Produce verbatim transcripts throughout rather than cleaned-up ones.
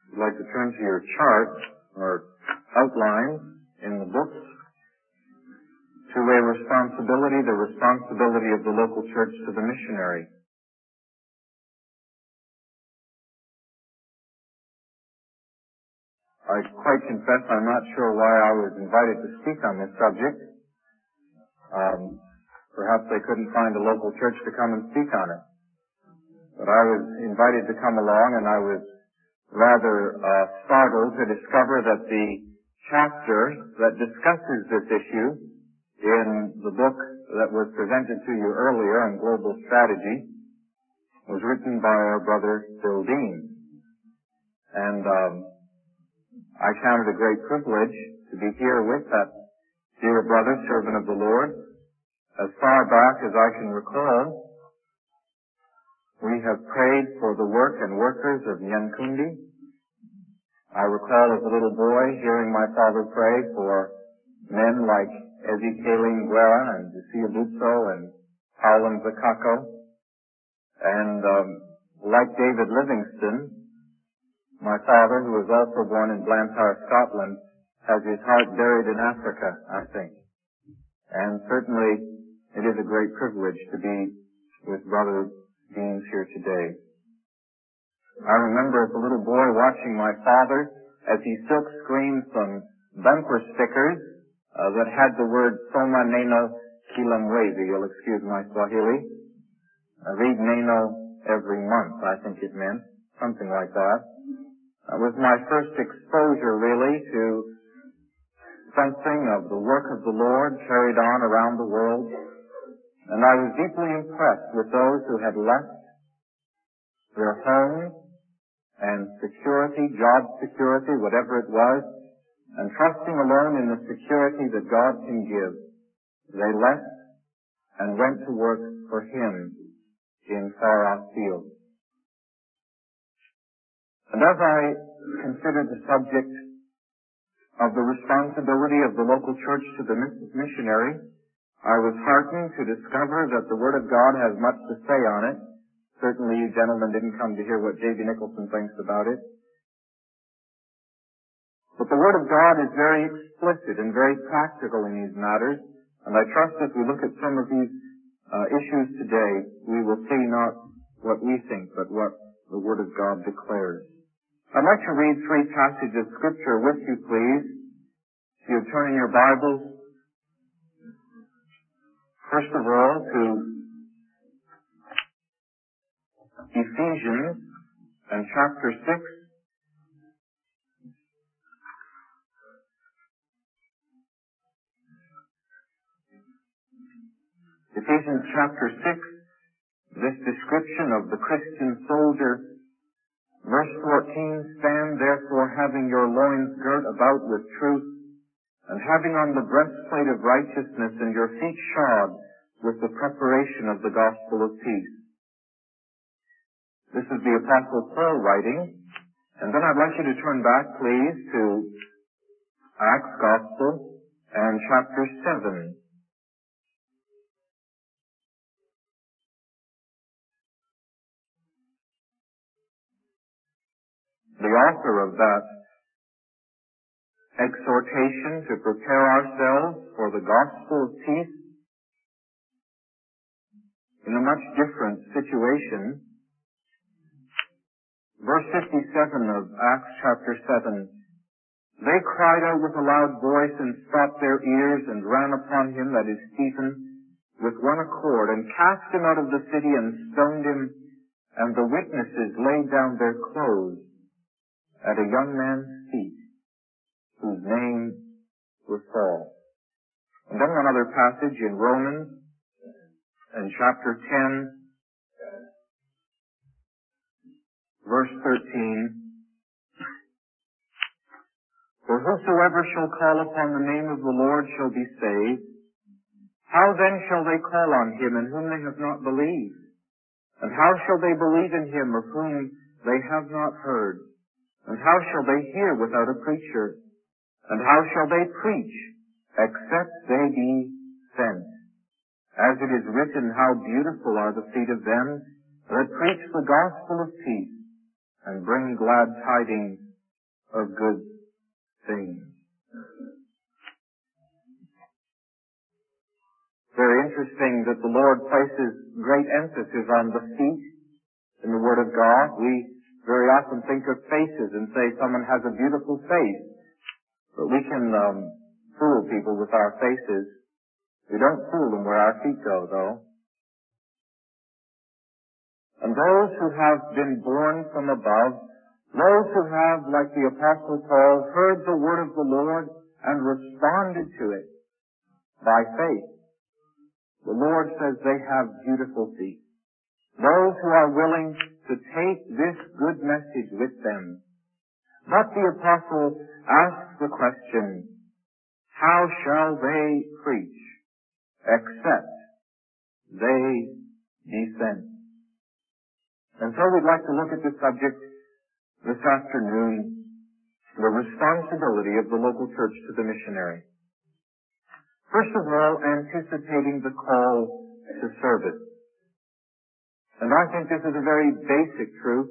I'd like to turn to your chart or outline in the books to a responsibility, the responsibility of the local church to the missionary. I quite confess I'm not sure why I was invited to speak on this subject. Um, perhaps they couldn't find a local church to come and speak on it. But I was invited to come along, and I was rather uh, startled to discover that the chapter that discusses this issue in the book that was presented to you earlier on global strategy was written by our brother Bill Dean. And um, I count it a great privilege to be here with that dear brother, servant of the Lord. As far back as I can recall, we have prayed for the work and workers of Nyankundi. I recall as a little boy hearing my father pray for men like Ezekiel Nguera and Lucia Butso and Paulo Zakako. And um, like David Livingston, my father, who was also born in Blantyre, Scotland, has his heart buried in Africa, I think. And certainly it is a great privilege to be with Brother Deans here today. I remember as a little boy watching my father as he silk screened some bumper stickers uh, that had the word Soma Neno Kila Mwezi. You'll excuse my Swahili. I read Neno every month, I think it meant. Something like that. That was my first exposure, really, to something of the work of the Lord carried on around the world. And I was deeply impressed with those who had left their homes and security, job security, whatever it was, and trusting alone in the security that God can give. They left and went to work for Him in far-off fields. And as I considered the subject of the responsibility of the local church to the missionary, I was heartened to discover that the Word of God has much to say on it. Certainly you gentlemen didn't come to hear what J B Nicholson thinks about it. But the Word of God is very explicit and very practical in these matters, and I trust as we look at some of these uh, issues today, we will see not what we think, but what the Word of God declares. I'd like to read three passages of Scripture with you, please. If you turn in your Bibles, first of all, to Ephesians and chapter six. Ephesians chapter six, this description of the Christian soldier. Verse fourteen, stand therefore having your loins girt about with truth, and having on the breastplate of righteousness, and your feet shod with the preparation of the gospel of peace. This is the Apostle Paul writing. And then I'd like you to turn back, please, to Acts Gospel and chapter seven. The author of that exhortation to prepare ourselves for the gospel of peace in a much different situation. Verse fifty-seven of Acts chapter seven, they cried out with a loud voice and stopped their ears and ran upon him, that is Stephen, with one accord, and cast him out of the city and stoned him, and the witnesses laid down their clothes at a young man's feet, whose name was Saul. And then one other passage in Romans, in chapter ten, verse thirteen, for whosoever shall call upon the name of the Lord shall be saved. How then shall they call on him in whom they have not believed? And how shall they believe in him of whom they have not heard? And how shall they hear without a preacher? And how shall they preach, except they be sent? As it is written, how beautiful are the feet of them that preach the gospel of peace, and bring glad tidings of good things. Very interesting that the Lord places great emphasis on the feet in the Word of God. We very often think of faces and say someone has a beautiful face, but we can um, fool people with our faces. We don't fool them where our feet go, though. And those who have been born from above, those who have, like the Apostle Paul, heard the word of the Lord and responded to it by faith, the Lord says they have beautiful feet. Those who are willing to take this good message with them. But the Apostle asks the question, how shall they preach except they be sent? And so we'd like to look at this subject this afternoon, the responsibility of the local church to the missionary. First of all, anticipating the call to service. And I think this is a very basic truth.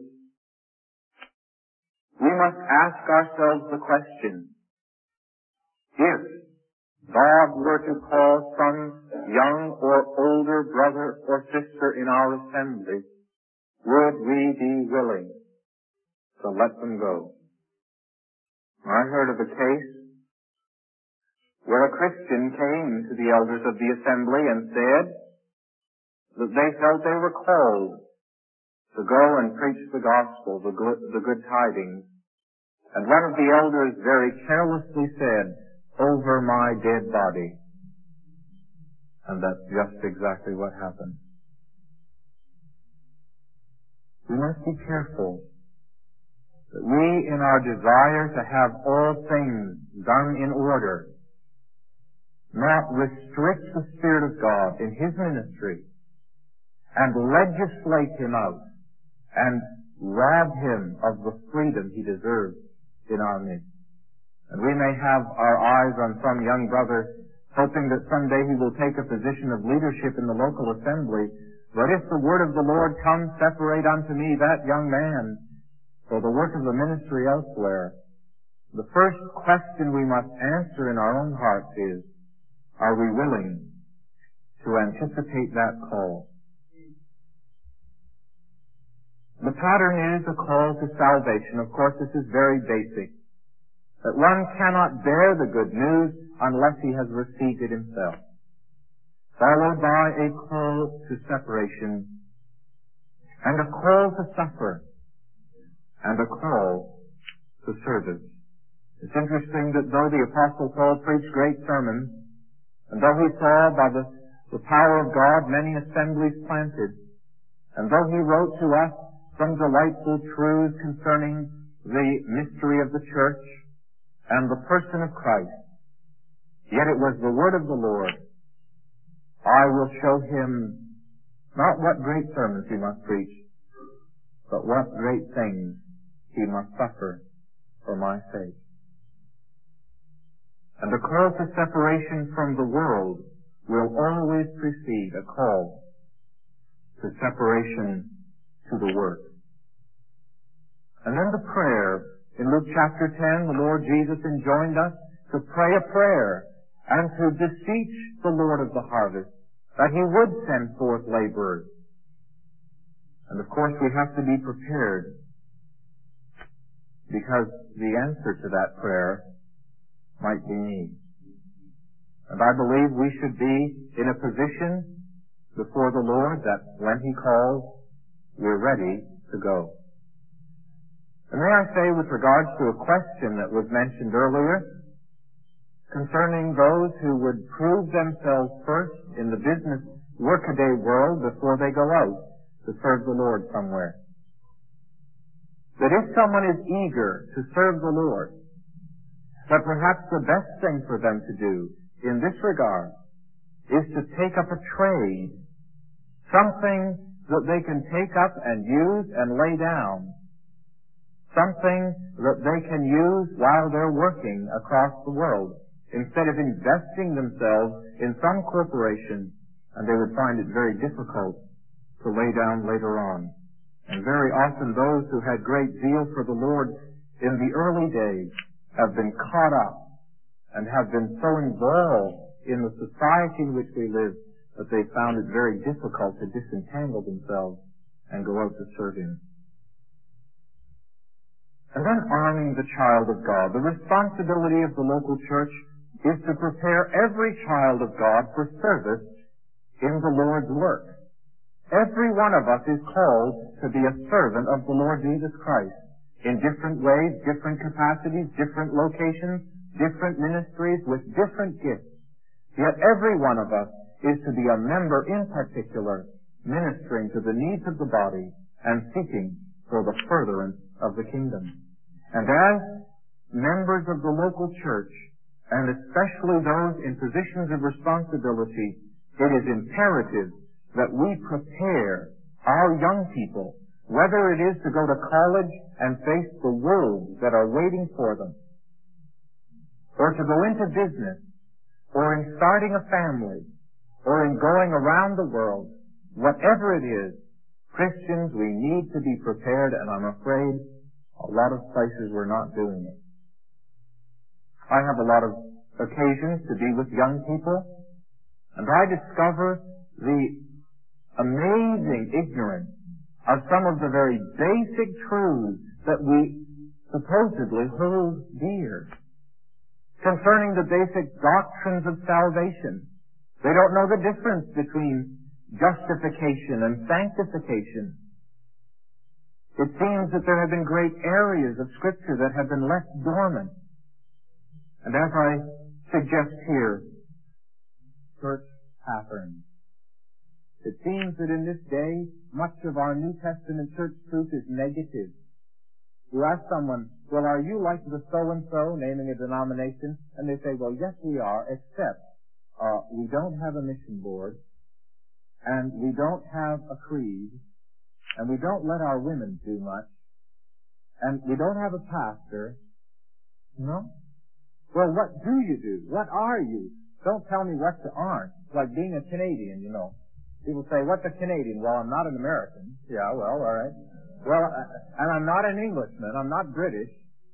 We must ask ourselves the question, if God were to call some young or older brother or sister in our assembly, would we be willing to let them go? I heard of a case where a Christian came to the elders of the assembly and said that they felt they were called to go and preach the gospel, the good, the good tidings. And one of the elders very carelessly said, over my dead body. And that's just exactly what happened. We must be careful that we, in our desire to have all things done in order, not restrict the Spirit of God in His ministry and legislate Him out and rob Him of the freedom He deserves in our midst. And we may have our eyes on some young brother hoping that someday he will take a position of leadership in the local assembly, but if the word of the Lord comes, separate unto me that young man for the work of the ministry elsewhere, the first question we must answer in our own hearts is, are we willing to anticipate that call? The pattern is a call to salvation. Of course, this is very basic. That one cannot bear the good news unless he has received it himself. Followed by a call to separation, and a call to suffer, and a call to service. It's interesting that though the Apostle Paul preached great sermons, and though he saw by the, the power of God many assemblies planted, and though he wrote to us some delightful truths concerning the mystery of the church and the person of Christ, yet it was the word of the Lord, I will show him not what great sermons he must preach, but what great things he must suffer for my sake. And the call to separation from the world will always precede a call to separation to the work. And then the prayer. In Luke chapter ten, the Lord Jesus enjoined us to pray a prayer and to beseech the Lord of the harvest that He would send forth laborers. And of course we have to be prepared, because the answer to that prayer might be me. And I believe we should be in a position before the Lord that when He calls, we're ready to go. And may I say, with regards to a question that was mentioned earlier, concerning those who would prove themselves first in the business workaday world before they go out to serve the Lord somewhere. That if someone is eager to serve the Lord, that perhaps the best thing for them to do in this regard is to take up a trade, something that they can take up and use and lay down, something that they can use while they're working across the world, instead of investing themselves in some corporation, and they would find it very difficult to lay down later on. And very often those who had great zeal for the Lord in the early days have been caught up and have been so involved in the society in which we live that they found it very difficult to disentangle themselves and go out to serve Him. And then arming the child of God. The responsibility of the local church is to prepare every child of God for service in the Lord's work. Every one of us is called to be a servant of the Lord Jesus Christ in different ways, different capacities, different locations, different ministries with different gifts. Yet every one of us is to be a member in particular, ministering to the needs of the body and seeking for the furtherance of the kingdom. And as members of the local church, and especially those in positions of responsibility, it is imperative that we prepare our young people, whether it is to go to college and face the wolves that are waiting for them, or to go into business, or in starting a family, or in going around the world, whatever it is, Christians, we need to be prepared, and I'm afraid a lot of places we're not doing it. I have a lot of occasions to be with young people, and I discover the amazing ignorance of some of the very basic truths that we supposedly hold dear concerning the basic doctrines of salvation. They don't know the difference between justification and sanctification. It seems that there have been great areas of Scripture that have been left dormant. And as I suggest here, church patterns. It seems that in this day, much of our New Testament church truth is negative. You ask someone, well, are you like the so-and-so, naming a denomination? And they say, well, yes, we are, except uh, we don't have a mission board, and we don't have a creed, and we don't let our women do much, and we don't have a pastor. No? Well, what do you do? What are you? Don't tell me what you aren't. It's like being a Canadian, you know. People say, what's a Canadian? Well, I'm not an American. Yeah, well, all right. Well, uh, and I'm not an Englishman. I'm not British.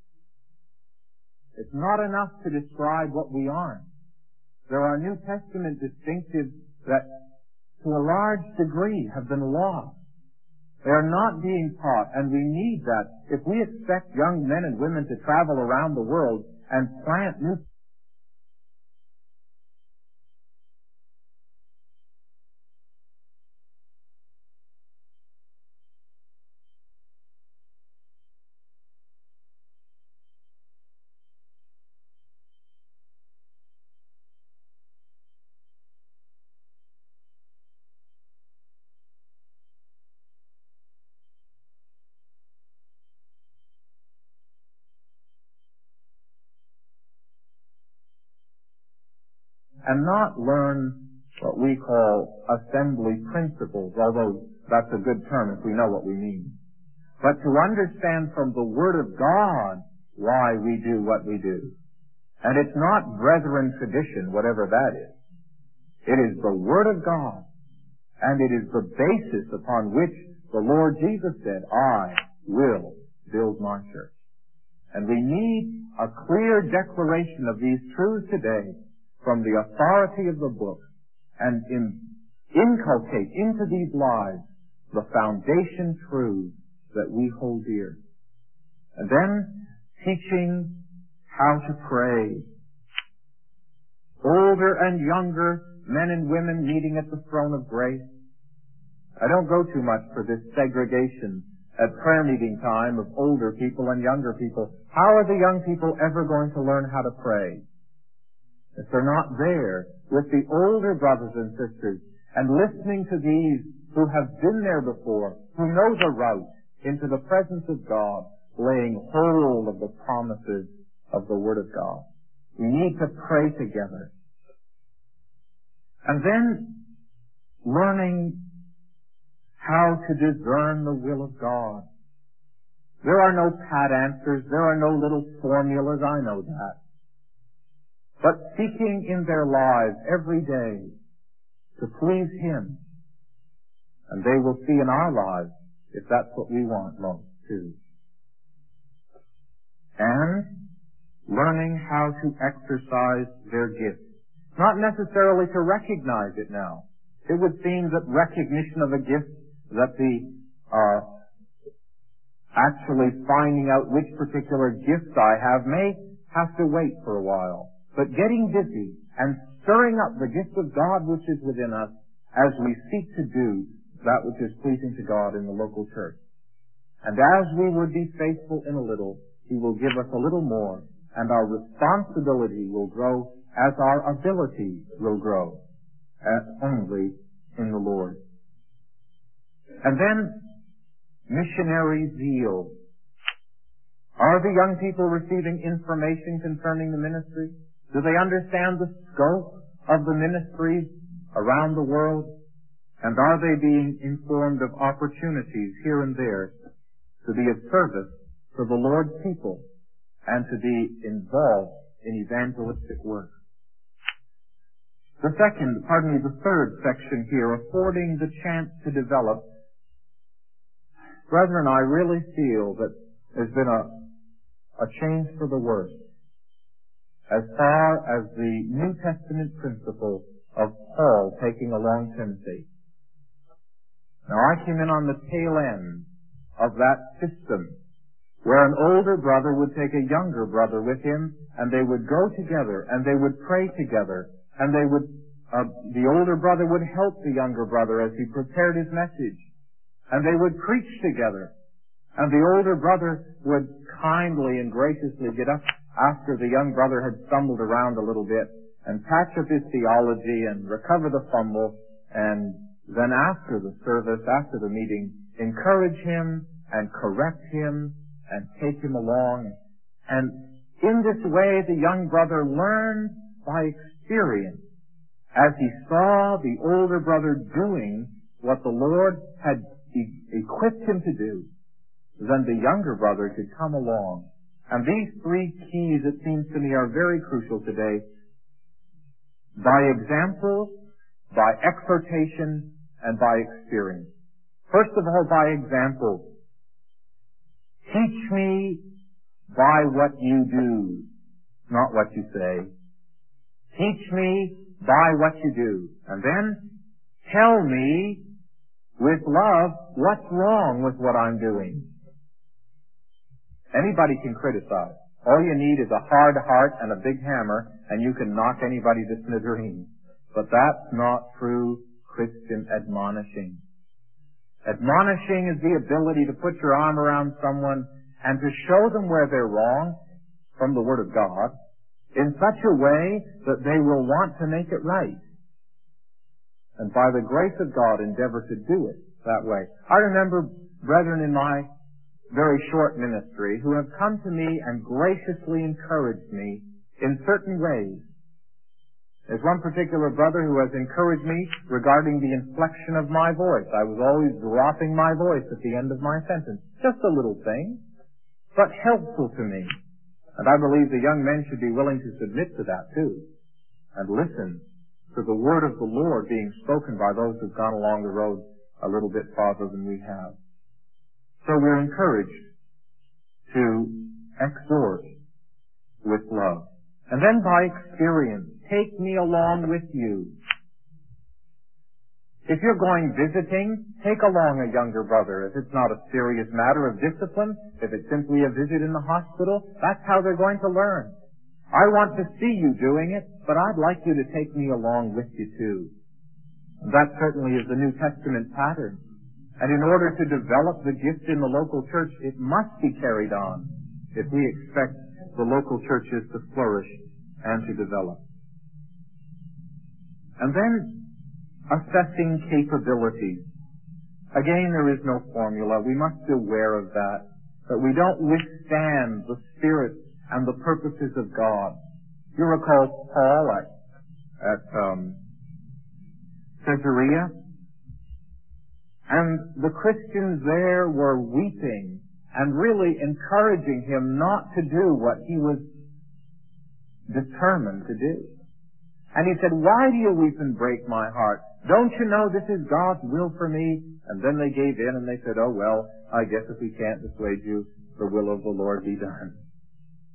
It's not enough to describe what we aren't. There are New Testament distinctives that, to a large degree, have been lost. They are not being taught, and we need that. If we expect young men and women to travel around the world and plant new and not learn what we call assembly principles, although that's a good term if we know what we mean. But to understand from the Word of God why we do what we do. And it's not brethren tradition, whatever that is. It is the Word of God, and it is the basis upon which the Lord Jesus said, I will build my church. And we need a clear declaration of these truths today from the authority of the book, and in, inculcate into these lives the foundation truths that we hold dear. And then teaching how to pray. Older and younger men and women meeting at the throne of grace. I don't go too much for this segregation at prayer meeting time of older people and younger people. How are the young people ever going to learn how to pray if they're not there with the older brothers and sisters and listening to these who have been there before, who know the route into the presence of God, laying hold of the promises of the Word of God? We need to pray together. And then learning how to discern the will of God. There are no pat answers. There are no little formulas. I know that. But seeking in their lives every day to please Him. And they will see in our lives if that's what we want most too. learning how to exercise their gifts. Not necessarily to recognize it now. It would seem that recognition of a gift, that the uh, actually finding out which particular gifts I have may have to wait for a while. But getting busy and stirring up the gift of God which is within us as we seek to do that which is pleasing to God in the local church. And as we would be faithful in a little, He will give us a little more, and our responsibility will grow as our ability will grow, as only in the Lord. And then, missionary zeal. Are the young people receiving information concerning the ministry? Do they understand the scope of the ministries around the world? And are they being informed of opportunities here and there to be of service to the Lord's people and to be involved in evangelistic work? The second, pardon me, the third section here, affording the chance to develop. Brethren, I really feel that there's been a, a change for the worse as far as the New Testament principle of Paul taking along Timothy. Now, I came in on the tail end of that system where an older brother would take a younger brother with him, and they would go together, and they would pray together, and they would, uh, the older brother would help the younger brother as he prepared his message, and they would preach together, and the older brother would kindly and graciously get up after the young brother had stumbled around a little bit and patch up his theology and recover the fumble, and then after the service, after the meeting, encourage him and correct him and take him along. And in this way, the young brother learned by experience as he saw the older brother doing what the Lord had e- equipped him to do. Then the younger brother could come along. And these three keys, it seems to me, are very crucial today. By example, by exhortation, and by experience. First of all, by example. Teach me by what you do, not what you say. Teach me by what you do. And then tell me with love what's wrong with what I'm doing. Anybody can criticize. All you need is a hard heart and a big hammer, and you can knock anybody to smithereens. But that's not true Christian admonishing. Admonishing is the ability to put your arm around someone and to show them where they're wrong from the Word of God in such a way that they will want to make it right. And by the grace of God, endeavor to do it that way. I remember brethren in my very short ministry who have come to me and graciously encouraged me in certain ways. There's one particular brother who has encouraged me regarding the inflection of my voice. I was always dropping my voice at the end of my sentence. Just a little thing, but helpful to me. And I believe the young men should be willing to submit to that too, and listen to the word of the Lord being spoken by those who've gone along the road a little bit farther than we have. So we're encouraged to exhort with love. And then by experience, take me along with you. If you're going visiting, take along a younger brother. If it's not a serious matter of discipline, if it's simply a visit in the hospital, that's how they're going to learn. I want to see you doing it, but I'd like you to take me along with you too. And that certainly is the New Testament pattern. And in order to develop the gift in the local church, it must be carried on if we expect the local churches to flourish and to develop. And then, assessing capabilities. Again, there is no formula. We must be aware of that, that we don't withstand the Spirit and the purposes of God. You recall Paul at, at um, Caesarea? And the Christians there were weeping and really encouraging him not to do what he was determined to do. And he said, why do you weep and break my heart? Don't you know this is God's will for me? And then they gave in and they said, oh well, I guess if we can't dissuade you, the will of the Lord be done.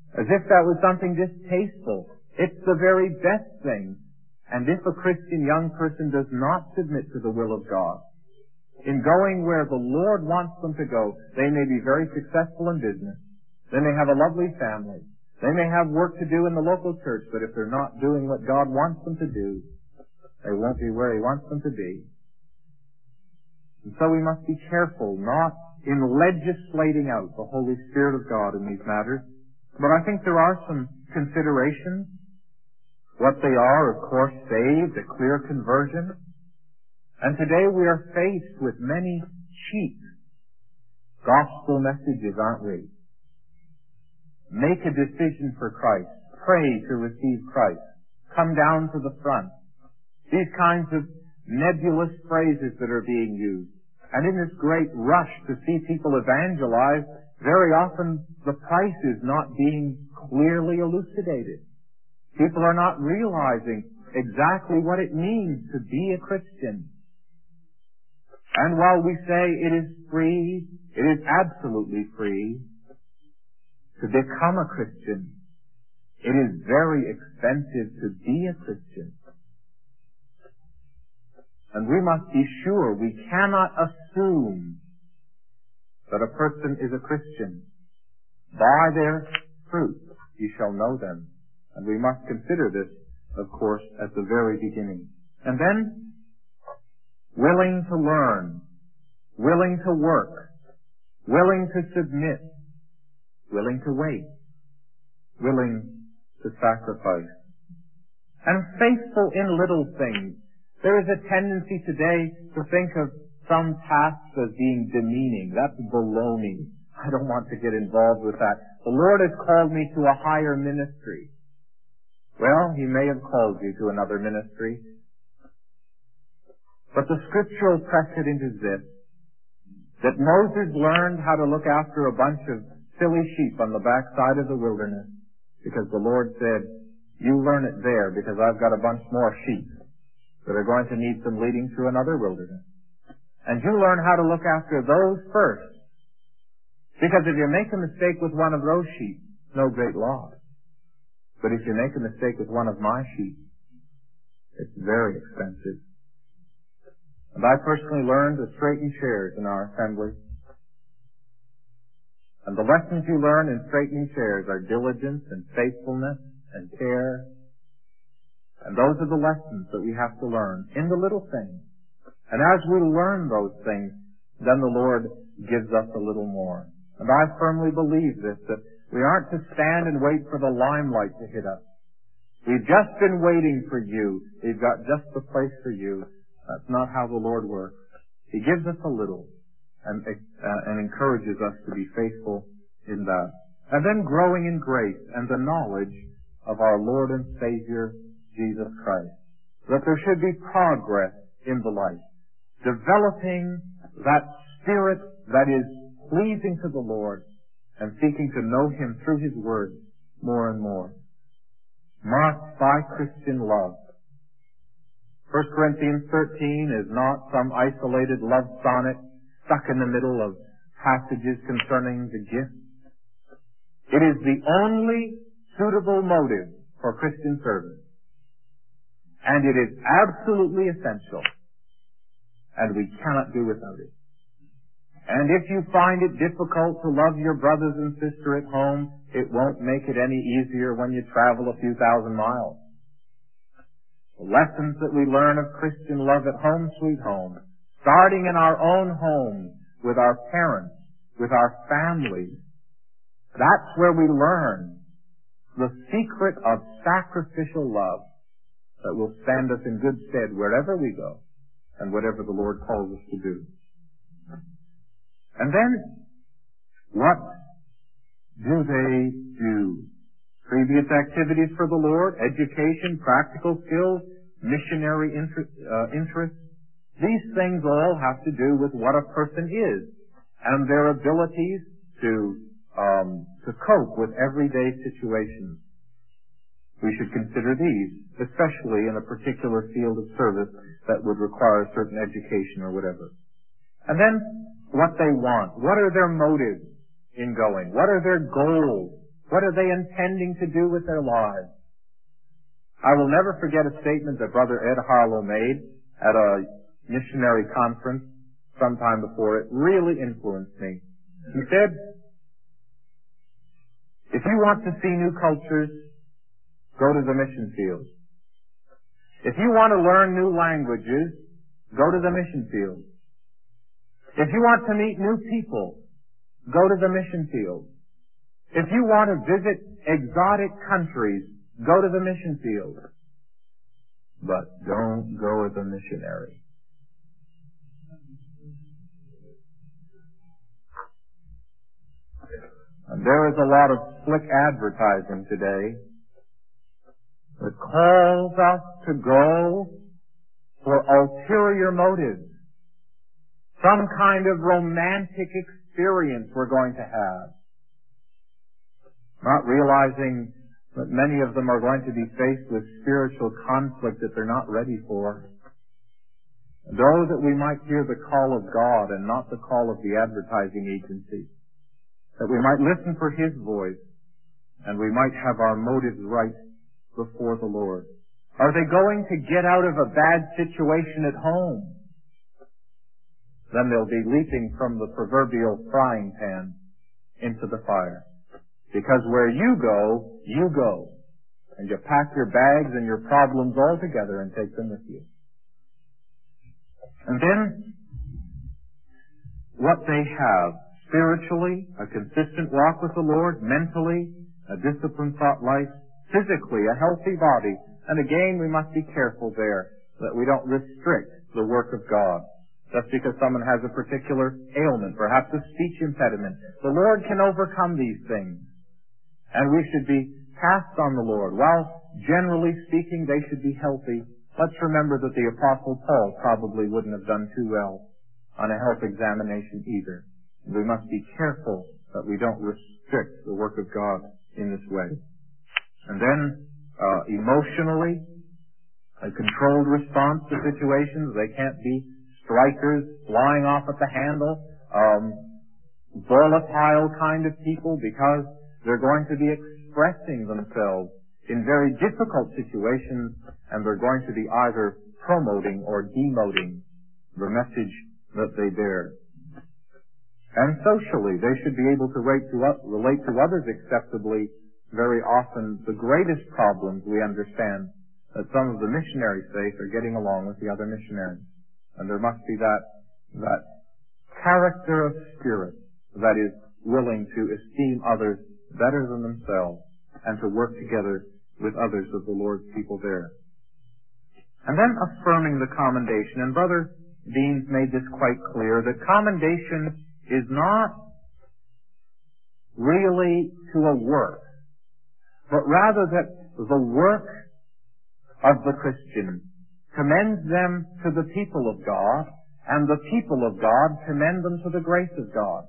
as if that was something distasteful. It's the very best thing. And if a Christian young person does not submit to the will of God, in going where the Lord wants them to go, they may be very successful in business. They may have a lovely family. They may have work to do in the local church, but if they're not doing what God wants them to do, they won't be where He wants them to be. And so we must be careful not in legislating out the Holy Spirit of God in these matters. But I think there are some considerations. What they are, of course, saved, a clear conversion. And today we are faced with many cheap gospel messages, aren't we? Make a decision for Christ. Pray to receive Christ. Come down to the front. These kinds of nebulous phrases that are being used. And in this great rush to see people evangelize, very often the price is not being clearly elucidated. People are not realizing exactly what it means to be a Christian. And while we say it is free, it is absolutely free to become a Christian, it is very expensive to be a Christian. And we must be sure we cannot assume that a person is a Christian. By their fruit ye shall know them. And we must consider this, of course, at the very beginning. And then, willing to learn, willing to work, willing to submit, willing to wait, willing to sacrifice, and faithful in little things. There is a tendency today to think of some tasks as being demeaning. That's baloney. I don't want to get involved with that. The Lord has called me to a higher ministry. Well, He may have called you to another ministry. But the scriptural precedent is this, that Moses learned how to look after a bunch of silly sheep on the backside of the wilderness, because the Lord said, you learn it there, because I've got a bunch more sheep that are going to need some leading through another wilderness. And you learn how to look after those first. Because if you make a mistake with one of those sheep, no great loss. But if you make a mistake with one of my sheep, it's very expensive. And I personally learned to straighten chairs in our assembly. And the lessons you learn in straightening chairs are diligence and faithfulness and care. And those are the lessons that we have to learn in the little things. And as we learn those things, then the Lord gives us a little more. And I firmly believe this, that we aren't to stand and wait for the limelight to hit us. We've just been waiting for you. We've got just the place for you. That's not how the Lord works. He gives us a little and, uh, and encourages us to be faithful in that. And then growing in grace and the knowledge of our Lord and Savior, Jesus Christ. That there should be progress in the life. Developing that spirit that is pleasing to the Lord and seeking to know Him through His Word more and more. Marked by Christian love. First Corinthians thirteen is not some isolated love sonnet stuck in the middle of passages concerning the gifts. It is the only suitable motive for Christian service. And it is absolutely essential. And we cannot do without it. And if you find it difficult to love your brothers and sister at home, it won't make it any easier when you travel a few thousand miles. The lessons that we learn of Christian love at home, sweet home, starting in our own homes, with our parents, with our families, that's where we learn the secret of sacrificial love that will stand us in good stead wherever we go and whatever the Lord calls us to do. And then, what do they do? Previous activities for the Lord, education, practical skills, missionary interest, uh, interests. These things all have to do with what a person is and their abilities to um, to cope with everyday situations. We should consider these, especially in a particular field of service that would require a certain education or whatever. And then, what they want. What are their motives in going? What are their goals What are they intending to do with their lives? I will never forget a statement that Brother Ed Harlow made at a missionary conference sometime before. It really influenced me. He said, if you want to see new cultures, go to the mission field. If you want to learn new languages, go to the mission field. If you want to meet new people, go to the mission field. If you want to visit exotic countries, go to the mission field. But don't go as a missionary. And there is a lot of slick advertising today that calls us to go for ulterior motives. Some kind of romantic experience we're going to have. Not realizing that many of them are going to be faced with spiritual conflict that they're not ready for. And oh, that we might hear the call of God and not the call of the advertising agency. That we might listen for His voice and we might have our motives right before the Lord. Are they going to get out of a bad situation at home? Then they'll be leaping from the proverbial frying pan into the fire. Because where you go, you go. And you pack your bags and your problems all together and take them with you. And then, what they have, spiritually, a consistent walk with the Lord, mentally, a disciplined thought life, physically, a healthy body. And again, we must be careful there that we don't restrict the work of God. Just because someone has a particular ailment, perhaps a speech impediment. The Lord can overcome these things. And we should be cast on the Lord. While generally speaking they should be healthy, let's remember that the Apostle Paul probably wouldn't have done too well on a health examination either. We must be careful that we don't restrict the work of God in this way. And then, uh, emotionally, a controlled response to situations. They can't be strikers flying off at the handle, um, volatile kind of people, because they're going to be expressing themselves in very difficult situations, and they're going to be either promoting or demoting the message that they bear. And socially, they should be able to relate to, relate to others acceptably. Very often, the greatest problems we understand that some of the missionaries face are getting along with the other missionaries. And there must be that, that character of spirit that is willing to esteem others better than themselves and to work together with others of the Lord's people there. And then affirming the commendation. And Brother Deans made this quite clear, that commendation is not really to a work, but rather that the work of the Christian commends them to the people of God, and the people of God commend them to the grace of God.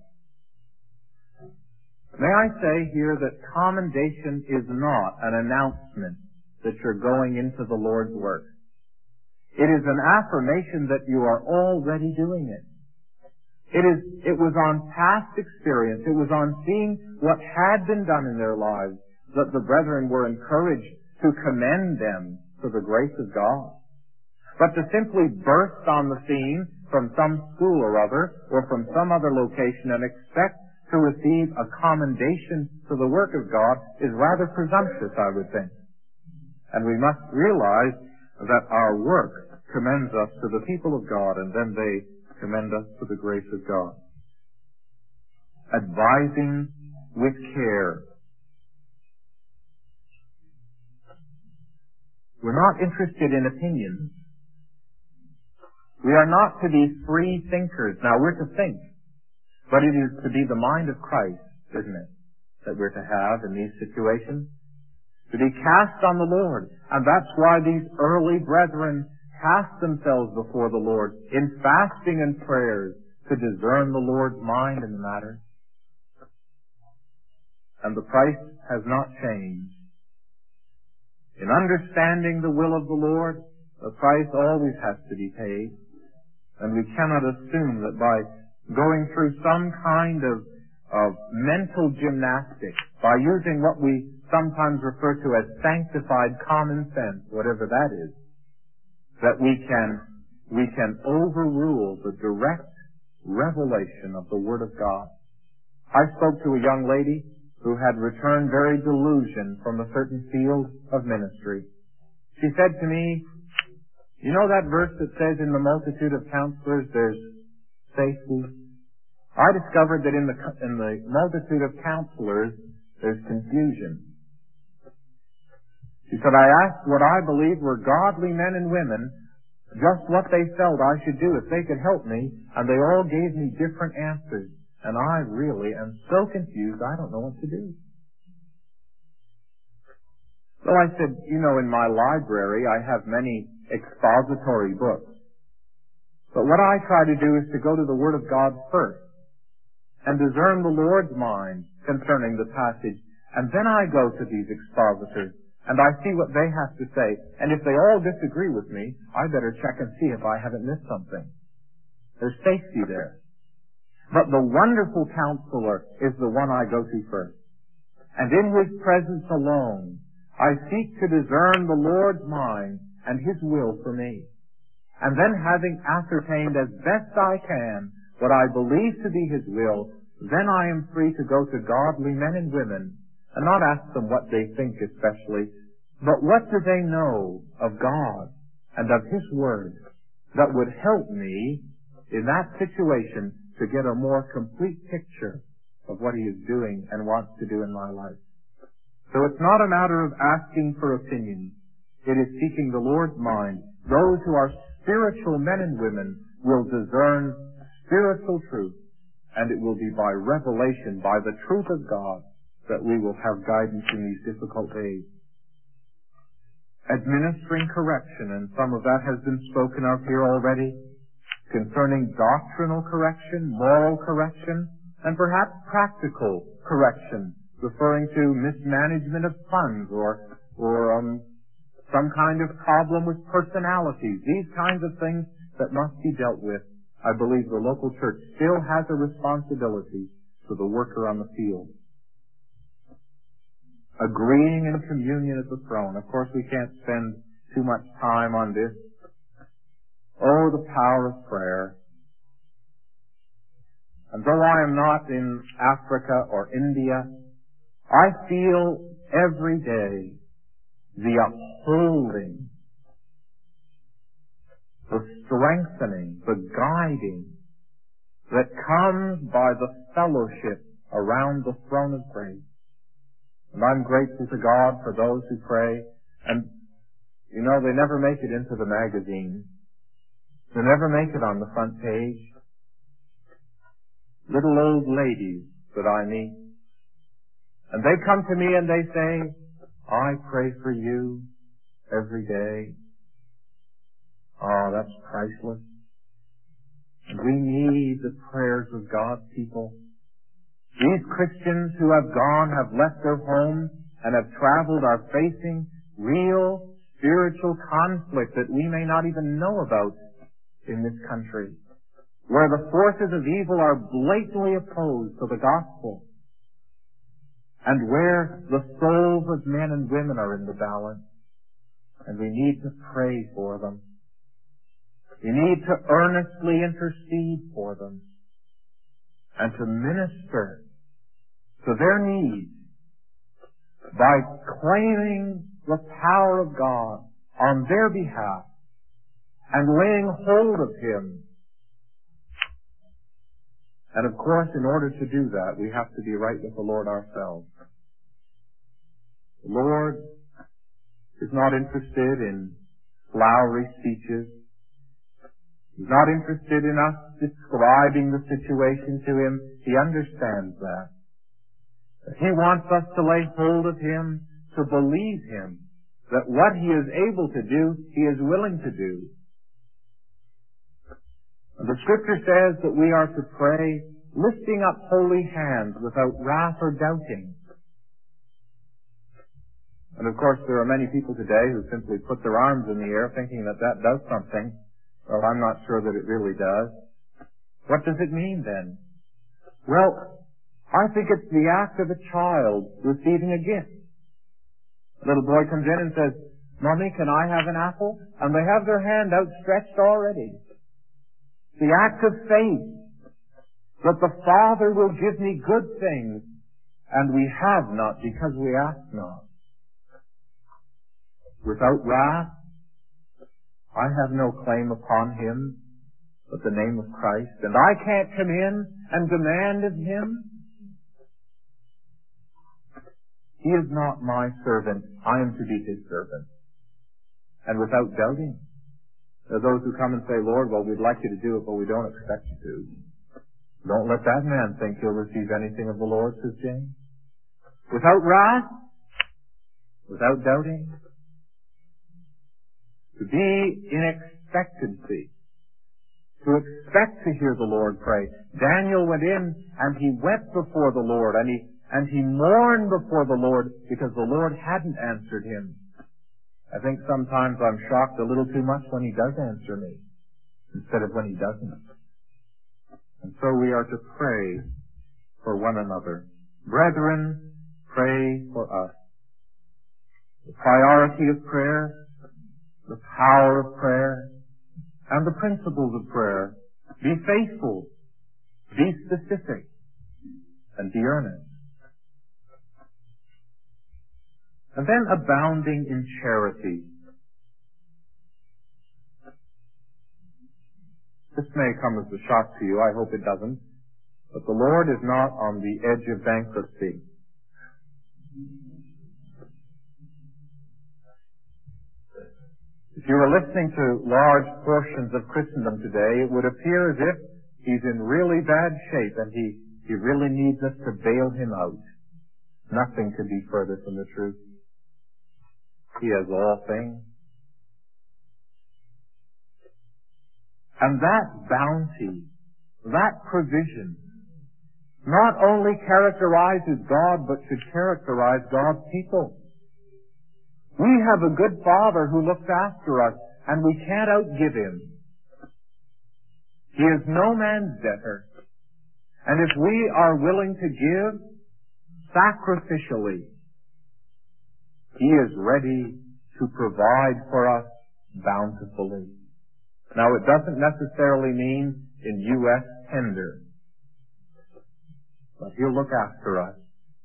May I say here that commendation is not an announcement that you're going into the Lord's work. It is an affirmation that you are already doing it. It is, it was on past experience, it was on seeing what had been done in their lives that the brethren were encouraged to commend them to the grace of God. But to simply burst on the scene from some school or other, or from some other location and expect to receive a commendation to the work of God is rather presumptuous, I would think. And we must realize that our work commends us to the people of God, and then they commend us to the grace of God. Advising with care. We're not interested in opinions. We are not to be free thinkers. Now, we're to think, but it is to be the mind of Christ, isn't it, that we're to have in these situations? To be cast on the Lord. And that's why these early brethren cast themselves before the Lord in fasting and prayers to discern the Lord's mind in the matter. And the price has not changed. In understanding the will of the Lord, the price always has to be paid. And we cannot assume that by going through some kind of, of mental gymnastics by using what we sometimes refer to as sanctified common sense, whatever that is, that we can, we can overrule the direct revelation of the Word of God. I spoke to a young lady who had returned very disillusioned from a certain field of ministry. She said to me, "You know that verse that says in the multitude of counselors there's safety? I discovered that in the, in the multitude of counselors there's confusion." She said, "I asked what I believed were godly men and women just what they felt I should do if they could help me, and they all gave me different answers. And I really am so confused, I don't know what to do." Well, I said, "You know, in my library I have many expository books. But what I try to do is to go to the Word of God first and discern the Lord's mind concerning the passage. And then I go to these expositors and I see what they have to say. And if they all disagree with me, I better check and see if I haven't missed something. There's safety there. But the wonderful counselor is the one I go to first. And in His presence alone, I seek to discern the Lord's mind and His will for me. And then having ascertained as best I can what I believe to be His will, then I am free to go to godly men and women and not ask them what they think especially, but what do they know of God and of His Word that would help me in that situation to get a more complete picture of what He is doing and wants to do in my life. So it's not a matter of asking for opinions. It is seeking the Lord's mind. Those who are spiritual men and women will discern spiritual truth, and it will be by revelation, by the truth of God, that we will have guidance in these difficult days. Administering correction, and some of that has been spoken of here already, concerning doctrinal correction, moral correction, and perhaps practical correction, referring to mismanagement of funds or, or um, some kind of problem with personalities. These kinds of things that must be dealt with. I believe the local church still has a responsibility to the worker on the field. Agreeing in communion at the throne. Of course, we can't spend too much time on this. Oh, the power of prayer. And though I am not in Africa or India, I feel every day the upholding, the strengthening, the guiding that comes by the fellowship around the throne of grace. And I'm grateful to God for those who pray. And, you know, they never make it into the magazine. They never make it on the front page. Little old ladies that I meet. And they come to me and they say, "I pray for you every day." Oh, that's priceless. And we need the prayers of God's people. These Christians who have gone, have left their homes, and have traveled are facing real spiritual conflict that we may not even know about in this country, where the forces of evil are blatantly opposed to the gospel, and where the souls of men and women are in the balance, and we need to pray for them. We need to earnestly intercede for them and to minister to their needs by claiming the power of God on their behalf and laying hold of Him. And of course, in order to do that, we have to be right with the Lord ourselves. The Lord is not interested in flowery speeches. He's not interested in us describing the situation to Him. He understands that. He wants us to lay hold of Him, to believe Him, that what He is able to do, He is willing to do. And the Scripture says that we are to pray lifting up holy hands without wrath or doubting. And of course, there are many people today who simply put their arms in the air thinking that that does something. Well, I'm not sure that it really does. What does it mean then? Well, I think it's the act of a child receiving a gift. A little boy comes in and says, "Mommy, can I have an apple?" And they have their hand outstretched already. The act of faith that the Father will give me good things, and we have not because we ask not. Without wrath, I have no claim upon Him but the name of Christ, and I can't come in and demand of Him. He is not my servant, I am to be His servant. And without doubting. There are those who come and say, "Lord, well, we'd like you to do it, but we don't expect you to." Don't let that man think he'll receive anything of the Lord, says James. Without wrath, without doubting. To be in expectancy. To expect to hear the Lord pray. Daniel went in and he wept before the Lord and he, and he mourned before the Lord because the Lord hadn't answered him. I think sometimes I'm shocked a little too much when He does answer me instead of when He doesn't. And so we are to pray for one another. Brethren, pray for us. The priority of prayer, the power of prayer, and the principles of prayer. Be faithful, be specific, and be earnest. And then abounding in charity. This may come as a shock to you, I hope it doesn't, but the Lord is not on the edge of bankruptcy. If you were listening to large portions of Christendom today, it would appear as if He's in really bad shape and he, he really needs us to bail Him out. Nothing could be further from the truth. He has all things. And that bounty, that provision, not only characterizes God, but should characterize God's people. We have a good Father who looks after us, and we can't outgive Him. He is no man's debtor. And if we are willing to give sacrificially, He is ready to provide for us bountifully. Now, it doesn't necessarily mean in U S tender, but He'll look after us.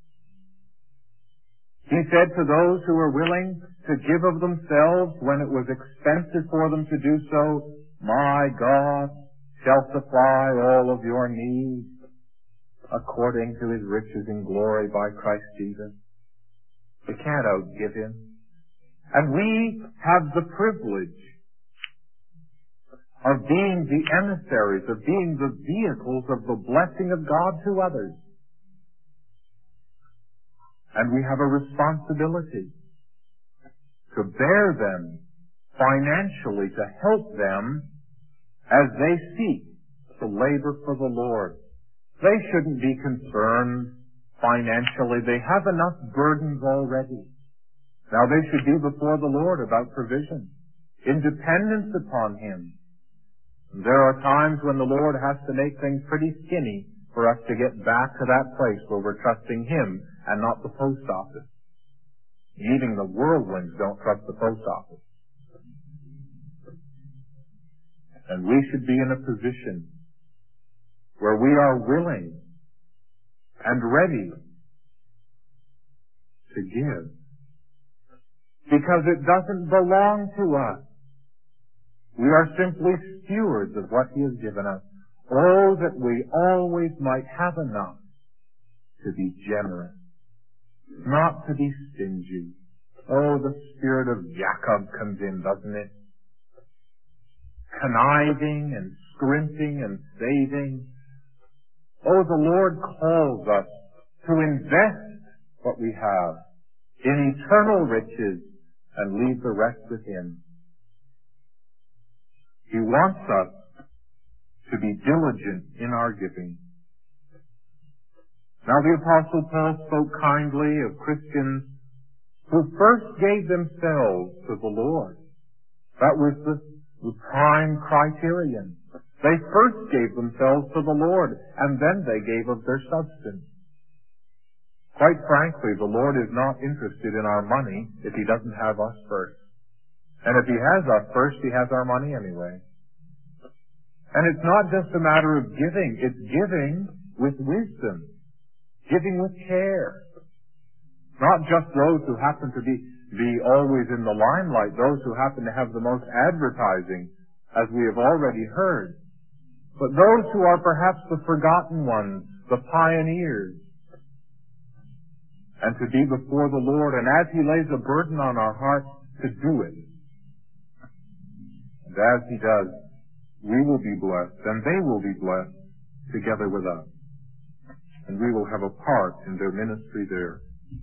He said to those who were willing to give of themselves when it was expensive for them to do so, "My God shall supply all of your needs according to His riches in glory by Christ Jesus." We can't outgive Him. And we have the privilege of being the emissaries, of being the vehicles of the blessing of God to others. And we have a responsibility to bear them financially, to help them as they seek to labor for the Lord. They shouldn't be concerned financially. They have enough burdens already. Now they should be before the Lord about provision, in dependence upon Him. There are times when the Lord has to make things pretty skinny for us to get back to that place where we're trusting Him and not the post office. Even the whirlwinds don't trust the post office. And we should be in a position where we are willing and ready to give. Because it doesn't belong to us. We are simply stewards of what He has given us. Oh, that we always might have enough to be generous, not to be stingy. Oh, the spirit of Jacob comes in, doesn't it? Conniving and scrimping and saving. Oh, the Lord calls us to invest what we have in eternal riches and leave the rest with Him. He wants us to be diligent in our giving. Now the Apostle Paul spoke kindly of Christians who first gave themselves to the Lord. That was the, the prime criterion. They first gave themselves to the Lord, and then they gave of their substance. Quite frankly, the Lord is not interested in our money if He doesn't have us first. And if He has us first, He has our money anyway. And it's not just a matter of giving. It's giving with wisdom. Giving with care. Not just those who happen to be, be always in the limelight, those who happen to have the most advertising, as we have already heard. But those who are perhaps the forgotten ones, the pioneers. And to be before the Lord, and as He lays a burden on our hearts, to do it. And as He does, we will be blessed, and they will be blessed together with us. And we will have a part in their ministry there.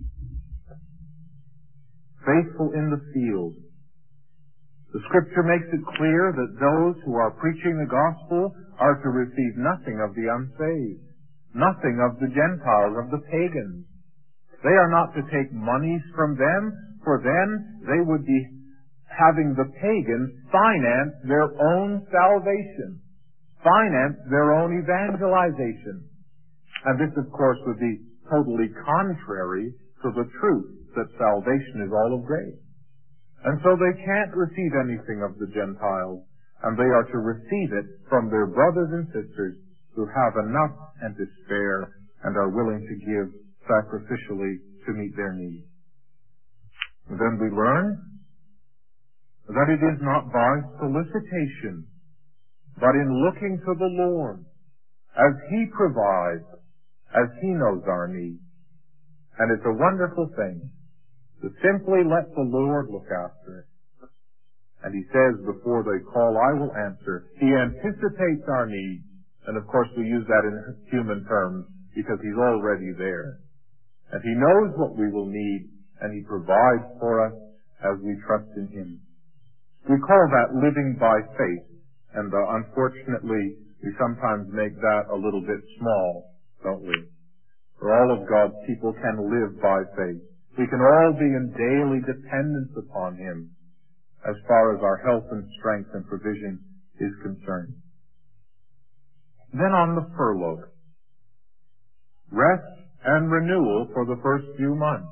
Faithful in the field. The Scripture makes it clear that those who are preaching the gospel are to receive nothing of the unsaved, nothing of the Gentiles, of the pagans. They are not to take monies from them, for then they would be having the pagans finance their own salvation, finance their own evangelization. And this, of course, would be totally contrary to the truth that salvation is all of grace. And so they can't receive anything of the Gentiles, and they are to receive it from their brothers and sisters who have enough and to spare and are willing to give sacrificially to meet their needs. And then we learn that it is not by solicitation, but in looking to the Lord, as He provides, as He knows our needs. And it's a wonderful thing to simply let the Lord look after it. And He says, before they call, I will answer. He anticipates our needs. And of course we use that in human terms because He's already there. And He knows what we will need, and He provides for us as we trust in Him. We call that living by faith, and uh, unfortunately we sometimes make that a little bit small, don't we? For all of God's people can live by faith. We can all be in daily dependence upon Him as far as our health and strength and provision is concerned. Then on the furlough, rest and renewal for the first few months.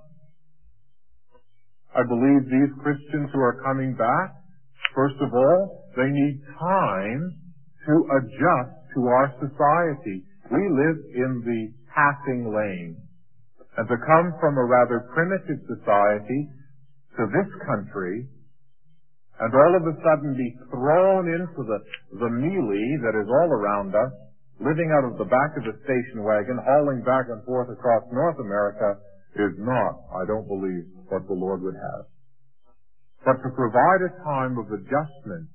I believe these Christians who are coming back, first of all, they need time to adjust to our society. We live in the passing lane. And to come from a rather primitive society to this country and all of a sudden be thrown into the, the melee that is all around us, living out of the back of a station wagon, hauling back and forth across North America, is not, I don't believe, what the Lord would have. But to provide a time of adjustment